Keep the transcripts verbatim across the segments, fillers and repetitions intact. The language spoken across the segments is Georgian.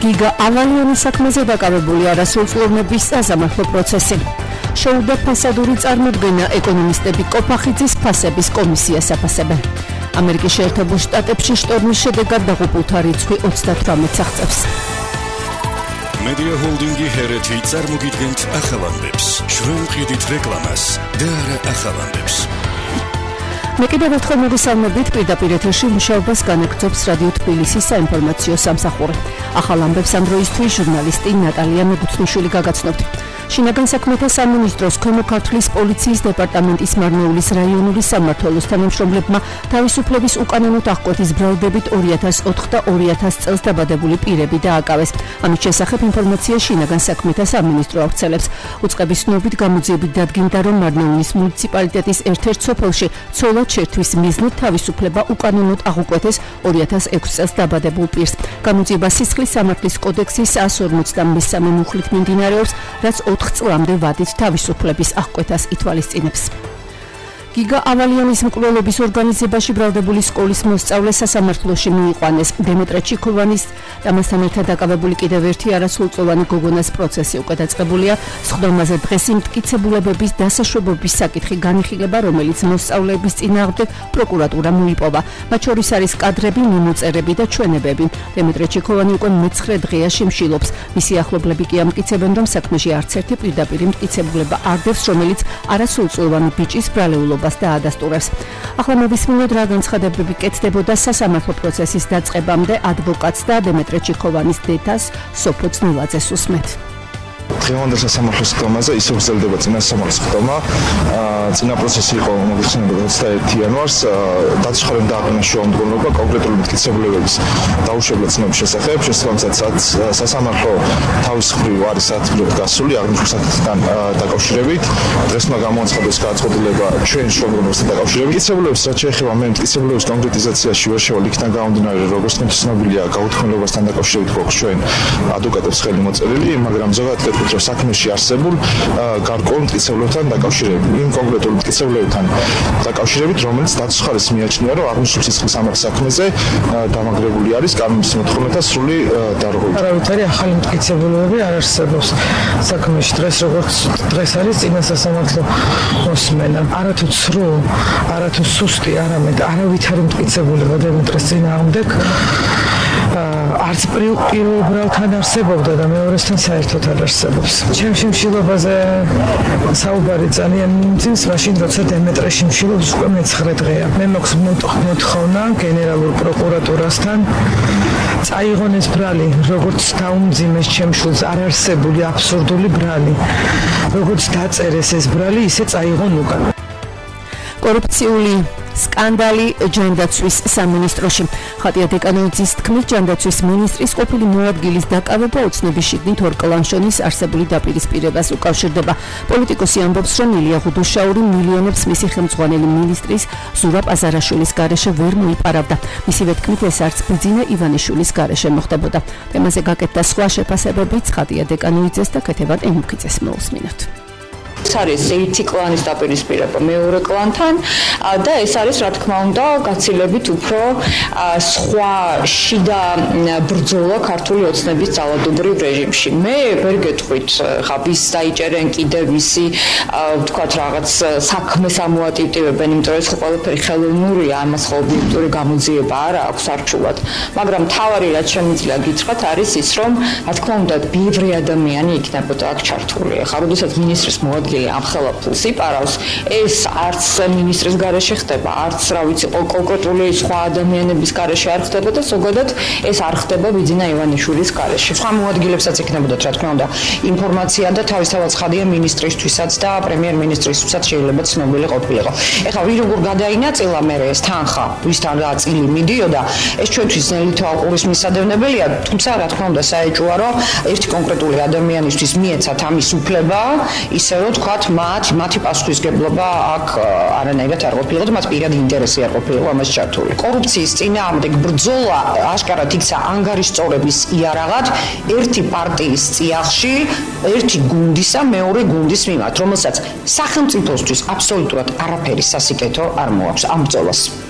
გიგა ავალიანის საქმეზე დაკავებული არასრულწლოვნების სასამართლო პროცესი. შეუდგა ფასადური წარმოდგენა ეკონომისტები კოფახიძის ფასების კომისიას აფასებენ. ამერიკის შეერთებულ შტატებში შტორმის შედეგად დაღუპულთა რიცხვი ოცდათვრამეტს აღწევს. Media Holding-ი ჰერეთი წარმოგიდგენთ ახალამდებს. ჩვენ ვყიდით რეკლამას და არა ახალამდებს. მე კიდევ ერთხელ მოგესალმებით პირდაპირ ეთერში მუშაობას განაგრძობს რადიო თბილისის საინფორმაციო სამსახური. ახალ ამბებს ამ დროისთვის ჟურნალისტი ნატალია მეგუთნიშვილი გაგაცნობთ. შინაგან საქმეთა სამინისტროს ქვემო ქართლის პოლიციის დეპარტამენტის მარნეულის რაიონული სამმართველოს თანამშრომლებმა თავისუფლების უკანონოდ აღკვეთის ბრალდებით ორი ათას ოთხ და ორი ათას წელს დაბადებული პირები დააკავეს. ამის შესახებ ინფორმაცია შინაგან საქმეთა სამინისტრო ავრცელებს. უწყების ცნობით გამოძიებით დადგინდა, რომ მარნეულის მუნიციპალიტეტის ერთ-ერთ სოფელში ცოლად შერთვის მიზნით თავისუფლება უკანონოდ აღუკვეთეს ორი ათას ექვსი წელს დაბადებულ პირს. გამოძიება სისხლის სამართლის კოდექსის εκατს ორმოცდამესამე მუხლით მიმდინარეობს, რაც ოთხ წლამდე ვადით თავისუფლების აღკვეთას ითვალისწინებს. გიგა ავალიანის მკვლელობის ორგანიზებაში ბრალდებული სკოლის მოსწავლე სასამართლოში მიიყვანეს. დემეტრე ჩიქოვანის ამასთან ერთად დაკავებული კიდევ ერთი არასრულწლოვანი გოგონას პროცესი უკვე დაწყებულია. სხდომაზე დღეს იმტკიცებულებების დასაშვებობის საკითხი განიხილება, რომელიც მოსწავლეების წინააღმდეგ პროკურატურა მოიპოვა. მათ შორის არის კადრები, მიმოწერები და ჩვენებები. დემეტრე ჩიქოვანი უკვე მეცხრე დღეა შიმშილობს. მისი ახლობლები კი ამტკიცებენ, რომ საქმეში არც ერთი პირდაპირ იმტკიცებულება არ დევს, რომელიც არასრულწლოვანი ბიჭის ბრალეულობას და ადასტურებს. ახლა მოვისმინოთ, რა განცხადებები კეთდებოდა სასამართლო პროცესის დაწყებამდე ადვოკატს და დემეტრე ჩიქოვანის დედას სოფო ძნელაძეს უსმენთ. დღევანდელ სასამართლო სხდომაზე ისე გრძელდება წინა სასამართლო სხდომა. წინა პროცესი იყო მოგიხსენებათ ოცდაერთი იანვარს. დაცხრენ დააყენა შეუმდგომლობა კონკრეტული მტკიცებულებების დაუშვებლად ცნობის შესახებ. შესაბამისად სასამართლო თავის მხრივ არის სათქმელად გასული აღნიშნულ საკითხთან დაკავშირებით. დღეს უნდა გამოაცხადოს გადაწყვეტილება ჩვენ შრომობასთან დაკავშირებით. მტკიცებულების რაც შეეხება მე მტკიცებულების კონკრეტიზაციაში ვერ შევალ, იქიდან გამომდინარე, როგორც ცნობილია, გაუთქმელობასთან დაკავშირებით გვაქვს ჩვენ ადვოკატებს ხელი მოწერილი, მაგრამ ზოგადად ვეთქვით, რომ საქმეში არსებულ გარკვეულ მტკიცებულებთან დაკავშირებით, იმ კონკრეტულ მტკიცებულებთან დაკავშირებით, რომელიც დაცვის მიაჩნია, რომ აღნიშნულ სისხლის სამართლის საქმეზე დამაგრებული არის კანონის მოთხოვნითა სრული დარღვევით. არავითარი ახალი მტკიცებულებები არ არსებობს საქმეში. დღეს როგორც დღეს არის წინა სასამართლო მოსმენა. არათუ ცრუ, არათუ სუსტი, არამედ არავითარი მტკიცებულება დემეტრეს წინააღმდეგ არც პირველ ბრალთან არსებობდა და მეორესთან საერთოდ არ არსებობს. ჩემ შიმშილობაზე საუბარი ძალიან მიმძიმს, მაშინ როცა დემეტრე შიმშილობს უკვე მეცხრე დღეა. მე მაქვს მოთხოვნა გენერალურ პროკურატურასთან წაიღონ ეს ბრალი, როგორც დაუმძიმეს ჩემ შულს არარსებული აბსურდული ბრალი. როგორც დაწერეს ეს ბრალი, ისე წაიღონ უკან. კორუფციული სკანდალი ჯანდაცვის სამინისტროში. ხატია დეკანოიძის თქმით, ჯანდაცვის მინისტრის ყოფილი მოადგილის დაკავება ოცნების შიგნით ორკლანშონის არსებული დაპირისპირებას უკავშირდება. პოლიტიკოსი ამბობს, რომ ილია ღუდუშაური მილიონებს მისი ხელმძღვანელი მინისტრის ზურაბ აზარაშვილის გარეშე ვერ მოიპარავდა. მისივე თქმით, ეს არც ბიძინა ივანიშვილის გარეშე მოხდებოდა. თემაზე გაკეთდა სხვა შეფასებებიც ხატია დეკანოიძეს და ქეთევან ემუქიძეს მოусმინოთ. ეს არის ერთი კლანის დაპირისპირება მეორე კლანთან და ეს არის რა თქმა უნდა გაცილებით უფრო სხვა შიდა ბრძოლა ქართული ოცნების ძალადობრივ რეჟიმში. მე ვერ გეტყვით ხა ვის დაიჭერენ კიდევ ვისი ვთქვათ რაღაც საქმეს ამოატივტივებენ, იმიტომ რომ ეს ყველაფერი ხელოვნურია, ამას ხო ობიექტური გამოძიება არ აქვს არჩულად. მაგრამ თავარი რაც შემიძლია გითხრათ არის ის, რომ რა თქმა უნდა ბევრი ადამიანი იქნებოდა აქ ჩართული. ხა როდესაც მინისტრის მოადგილე ამხელა ფულს იპარავს, ეს არც მინისტრის გარეშე ხდება, არც რა ვიცი კონკრეტული სხვა ადამიანების გარეშე არ ხდება და ზოგადად ეს არ ხდება ბიძინა ივანიშვილის გარეშე. სხვა მოადგილებსაც იქნებოდათ რა თქმა უნდა ინფორმაცია და თავისთავად ცხადია მინისტრისთვისაც და პრემიერ-მინისტრისთვისაც შეიძლება ცნობილი ყოფილიყო. ეხლა ვინ როგორ გადაინაწილა მე ეს თანხა, ვისთან რა წილი მიდიოდა, ეს ჩვენთვის ძნელი თვალყურის მისადევნებელია, თუმცა რა თქმა უნდა საეჭვოა, რომ ერთი კონკრეტული ადამიანისთვის მიეცათ ამის უფლება, ისე რომ თქვათ მათ მათი პასუხისგებლობა აქ არანაირად არ ყოფილიყო და მათ პირადი ინტერესი არ ყოფილიყო ამას ჩართული. კორუფციის წინააღმდეგ ბრძოლა აშკარად იქცა ანგარიშწორების იარაღად ერთი პარტიის წიაღში, ერთი გუნდისა მეორე გუნდის მიმართ, რომელსაც სახელმწიფოსთვის აბსოლუტურად არაფერი სასიკეთო არ მოაქვს ამ ბრძოლას.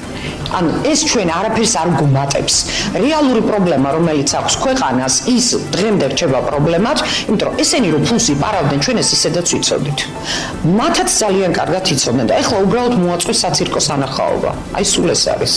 ანუ ეს ჩვენ არაფერს არ გუმატებს. რეალური პრობლემა, რომელიც აქვს ქვეყანას, ის დღემდე რჩება პრობლემად, იმიტომ რომ ესენი რომ ფულს იპარავდნენ, ჩვენ ეს ისედაც ვიცოდით. მათაც ძალიან კარგად იცოდნენ და ეხლა უბრალოდ მოაწყვეს საცირკო სანახაობა. აი სულ ეს არის.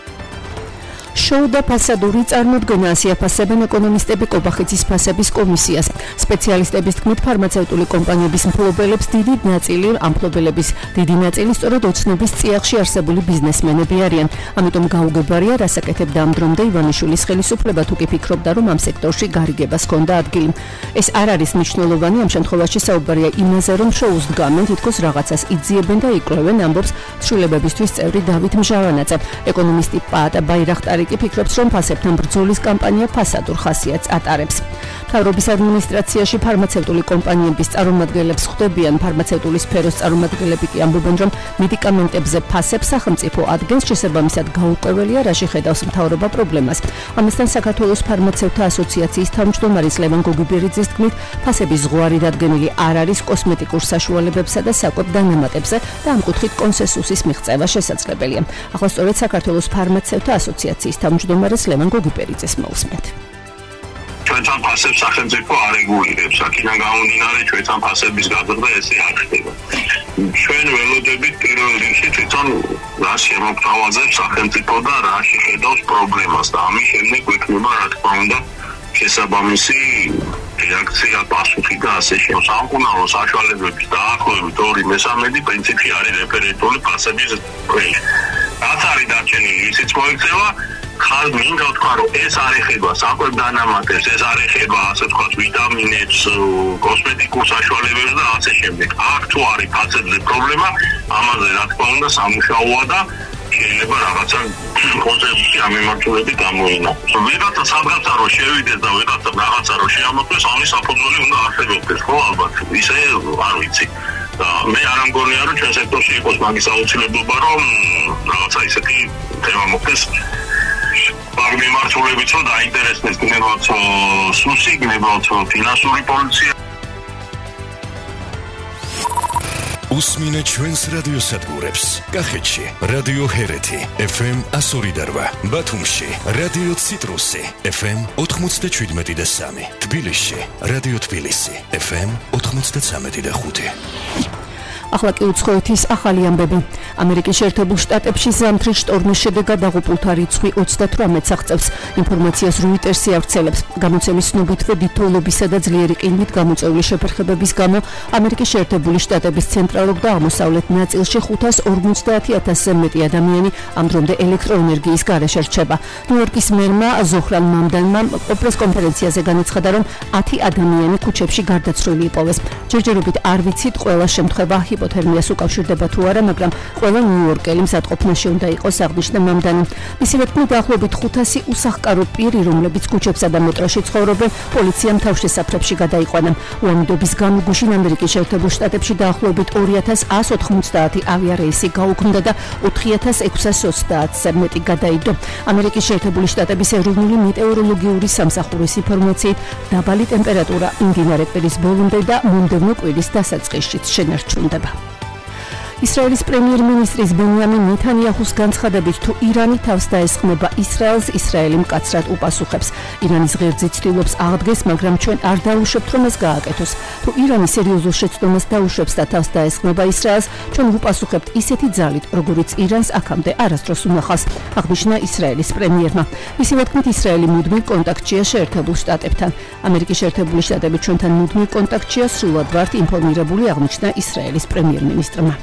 შოუ და ფასადური წარმოდგენა ასიაფასებენ ეკონომისტები კობახიცის ფასების კომისიას. სპეციალისტების თქმით, ფარმაცევტული კომპანიების მფლობელებს დიდი ნაწილი, ამ მფლობელების დიდი ნაწილი სწორედ ოცნების წიაღში არსებული ბიზნესმენები არიან. ამიტომ გაუგებარია, რას აკეთებდა ამ დრომდე ივანიშვილის ხელისუფლება, თუ კი ფიქრობდა, რომ ამ სექტორში გარიგებას ჰქონდა ადგილი. ეს არ არის მნიშვნელოვანი, ამ შემთხვევაში საუბარია იმაზე, რომ შოუს დგამენ, თითქოს რაღაცას იძიებენ და იკვლევენ, ამბობს ცვლილებებისთვის წევრი დავით მჟავანაძე. ეკონომისტი პაატა ბაირახტარი კი ფიქრობს, რომ ფასებთან ბრძოლის კამპანია ფასადურ ხასიათს ატარებს. მთავრობის ადმინისტრაციაში ფარმაცევტული კომპანიების წარმომადგენლებს ხვდებიან, ფარმაცევტული სფეროს წარმომადგენლები კი ამბობენ, რომ მედიკამენტებზე ფასებს სახელმწიფო ადგენს, შესაბამისად გაურკვეველია, რაში ხედავს მთავრობა პრობლემას. ამასთან საქართველოს ფარმაცევთა ასოციაციის თავმჯდომარის ლევან გოგიბერიძის თქმით, ფასების ზღვარი დადგენილი არ არის კოსმეტიკურ საშუალებებსა და საკვებ დანამატებზე და ამ კუთხით კონსენსუსის მიღწევა შესაძლებელია. ახლა სწორედ საქართველოს ფარმაცევთა ასოციაციის თავმჯდომარეს ლევან გოგიბერიძეს მოვსმენთ. ჩვენთან ფასებს სახელმწიფო არ რეგულირებს, აქედან გამომდინარე ჩვენთან ფასების გაზრდა ესე არ ხდება. ჩვენ ველოდებით პირველ რიგში თვითონ რა შემოგთავაზებს სახელმწიფო და რა შეხედავს პრობლემას და ამის შემდეგ გვექნება რა თქმა უნდა შესაბამისი რეაქცია, პასუხი და ასე შემდეგ. სამკურნალო საშუალებების დაახლოებით ორი მესამედი პრინციპში არის რეფერენტული ფასების ქვეშ. რაც არის დარჩენილი, ისიც მოიქცევა. ხალ მინდა ვთქვა, რომ ეს არ ეხება საკვებ დანამატებს, ეს არ ეხება ასე ვთქვათ ვიტამინებს, კოსმეტიკურ საშუალებებს და ასე შემდეგ. აქ თუ არის ფასებზე პრობლემა, ამაზე რა თქმა უნდა სამუშაოა და შეიძლება რაღაცა კონსენსუსი ამ მიმართულებით გამოინახოს. ვიღაცა სადღაცა რო შევიდეს და ვიღაცა რაღაცა რო შეამოწმეს, ამის საფუძველი უნდა არსებობდეს, ხო ალბათ. ისე არ ვიცი. და მე არ ამგონია, რომ ჩვენ სექტორში იყოს მაგის აუცილებლობა, რომ რაღაცა ისეთი თემა მოხდეს. Par მიმართულებით რომ დაინტერესდეს გნებავთ სუსი, გნებავთ ფინანსური პოლიცია. უსმინე ჩვენს რადიოსადგურებს. კახეთში რადიო ჰერეთი ეფ ემ εκατო ორი და რვა, ბათუმში რადიო ციტრუსი ეფ ემ ოთხმოცდაშვიდმეტი და სამი, თბილისში რადიო თბილისი ეფ ემ ოთხმოცდაცამეტი და ხუთი. ახლა კი უცხოეთის ახალი ამბები. ამერიკის შეერთებულ შტატებში ზამთრის შტორმის შედეგად დაღუპულთა რიცხვი ოცდათვრამეტს აღწევს. ინფორმაციას როიტერსი ავრცელებს. გამოცემის ცნობითვე დიდთოვლობისა და ძლიერი ყინვით გამოწვეული შეფერხებების გამო ამერიკის შეერთებული შტატების ცენტრალურ და აღმოსავლეთ ნაწილში ხუთას ორმოცდაათი ათასზე მეტი ადამიანი ამ დრომდე ელექტროენერგიის გარეშე რჩება. ნიუ-იორკის მერმა ზოჰრან მამდანმა პრესკონფერენციაზე განაცხადა, რომ ათი ადამიანი ქუჩებში გარდაცვლილი იპოვეს. ჯერჯერობით არ ვიცით ყველა შემთხვევა ჰიპოთერმიას უკავშირდება თუ არა, მაგრამ ყველა ნიუ-იორკელი მზადყოფნაში უნდა იყოს, აღნიშნა მამდანი. მისივე თქმით, დაახლოებით ხუთასი უსახკარო პირი, რომლებიც ქუჩებსა და მეტროში ცხოვრობენ, პოლიციამ თავშესაფრებში გადაიყვანა. უამბობის გამო გუშინ ამერიკის შეერთებულ შტატებში დაახლოებით ორი ათას εκατო ოთხმოცდაათი ავიარეისი გაუქმდა და ოთხი ათას ექვსასი ოცდაათზე მეტი გადაიდო. ამერიკის შეერთებული შტატების ეროვნული მეტეოროლოგიური სამსახურის ინფორმაციით, დაბალი ტემპერატურა იმდინარე კვირის ბოლომდე და მომდევნო კვირის დასაწყისშიც შენარჩუნდება. ისრაელის პრემიერ-მინისტრის ბენიამინ ნეთანიაჰუს განცხადებით, თუ ირანი თავს დაესხმება ისრაელს, ისრაელი მკაცრად უპასუხებს. ირანის ღერძი ცდილობს აღდგეს, მაგრამ ჩვენ არ დაუშვებთ, რომ ეს გააკეთოს. თუ ირანი სერიოზულ შეცდომას დაუშვებს და თავს დაესხმება ისრაელს, ჩვენ ვუპასუხებთ ისეთი ძალით, როგორიც ირანს აქამდე არასდროს უნახავს, აღნიშნა ისრაელის პრემიერმა. მისივე თქმით, ისრაელი მუდმივ კონტაქტშია შეერთებულ შტატებთან. ამერიკის შეერთებული შტატები ჩვენთან მუდმივ კონტაქტშია, სრულად ვართ ინფორმირებული, აღნიშნა ისრაელის პრემიერ-მინისტრმა.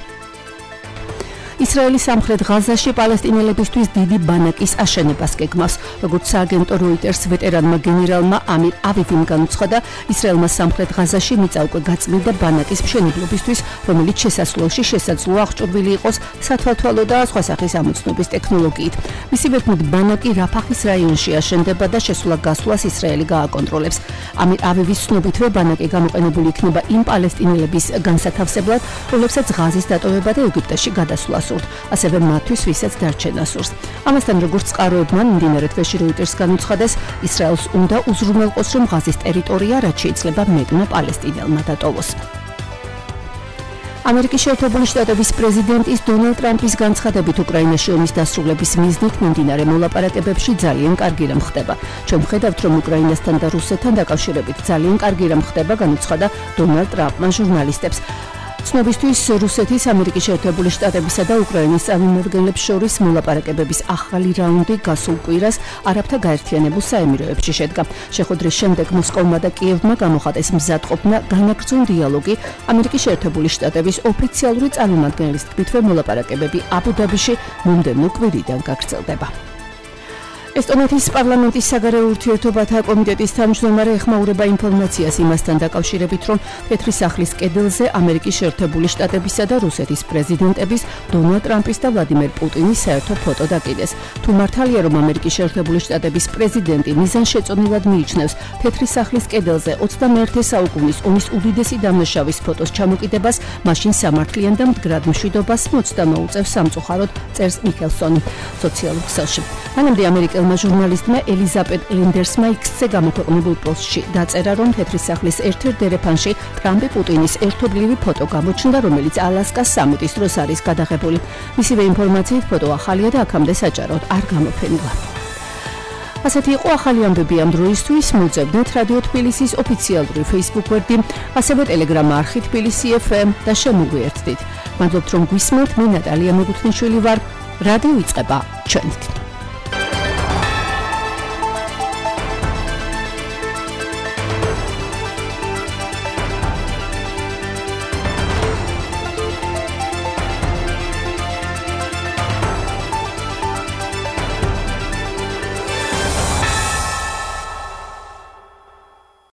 ისრაელის სამხრეთ ღაზაში პალესტინელებისთვის დიდი ბანაკის აშენებას გეგმავს. როგორც სააგენტო როიტერს ვეტერანმა გენერალმა ამირ ავივიმ განუცხადა, ისრაელმა სამხრეთ ღაზაში მიწა უკვე გაწმიდა ბანაკის მშენებლობისთვის, რომელიც შესასვლელში შესაძლოა აღჭურვილი იყოს სათვალთვალო და სხვა სახის ამოცნობის ტექნოლოგიით. მისივე თქმით, ბანაკი რაფახის რაიონში აშენდება და შესვლა-გასვლას ისრაელი გააკონტროლებს. ამირ ავივის ცნობითვე ბანაკი გამოყენებული იქნება იმ პალესტინელების განსათავსებლად, რომლებსაც ღაზის დატოვება და ეგვიპტეში გადასვლა ასევე მათთვის, ვისაც დარჩენა სურს. ამასთან, როგორც წყაროებმა მიმდინარე თვეში როიტერს განუცხადეს, ისრაელს უნდა უზრუნველყოს, რომ ღაზის ტერიტორია რაც შეიძლება მეტმა პალესტინელმა დატოვოს. ამერიკის შეერთებული შტატების პრეზიდენტის დონალდ ტრამპის განცხადებით უკრაინაში ომის დასრულების მიზნით მიმდინარე მოლაპარაკებებში ძალიან კარგი რამ ხდება. ჩვენ ვხედავთ, რომ უკრაინასთან და რუსეთთან დაკავშირებით ძალიან კარგი რამ ხდება, განუცხადა დონალდ ტრამპმა ჟურნალისტებს. ცნობისთვის რუსეთის, ამერიკის შეერთებული შტატებისა და უკრაინის წარმომადგენლებს შორის მოლაპარაკებების ახალი რაუნდი გასულ კვირას არაბთა გაერთიანებულ საემიროებში შედგა. შეხვედრის შემდეგ მოსკოვმა და კიევმა გამოხატეს მზადყოფნა განაგრძონ დიალოგი ამერიკის შეერთებული შტატების ოფიციალური წარმომადგენლის თქმითვე მოლაპარაკებები აბუ-დაბიში მომდევნო კვირიდან გაგრძელდება. ესტონეთის პარლამენტის საგარეო ურთიერთობათა კომიტეტის თავმჯდომარე ეხმაურება ინფორმაციას იმასთან დაკავშირებით, რომ თეთრი სახლის კედელზე ამერიკის შეერთებული შტატებისა და რუსეთის პრეზიდენტების დონალდ ტრამპის და ვლადიმერ პუტინის საერთო ფოტო დაკიდეს. თუ მართალია, რომ ამერიკის შეერთებული შტატების პრეზიდენტი მიზანშეწონილად მიიჩნევს თეთრი სახლის კედელზე ოცდამეერთე საუკუნის ომის უდიდესი დამნაშავის ფოტოს ჩამოკიდებას, მაშინ სამართლიან და მდგრად მშვიდობას მოწდა მოუწევს სამწუხაროდ, წერს მიქელსონი სოციალურ ქსელში. მანამდე ამერიკელმა ჟურნალისტმა ელიზაბეტ ლინდერსმა იქსზე გამოქვეყნებულ პოსტში დაწერა, რომ თეთრი სახლის ერთ-ერთ დერეფანში ტრამპი პუტინის ერთობლივი ფოტო გამოჩნდა, რომელიც ალასკას სამიტის დროს არის გადაღებული. მისივე ინფორმაციით ფოტო ახალია და აქამდე საჯაროდ არ გამოფენილა. ასეთი იყო ახალი ამბები ამ დროისთვის. მოძებნეთ რადიო თბილისის ოფიციალური Facebook გვერდი, ასევე Telegram არხი თბილისი ეფ ემ და შემოგვიერთდით. მადლობთ, რომ გვისმენთ. მე ნატალია მეგუთნიშვილი ვარ. რადიო იწყება ჩვენით.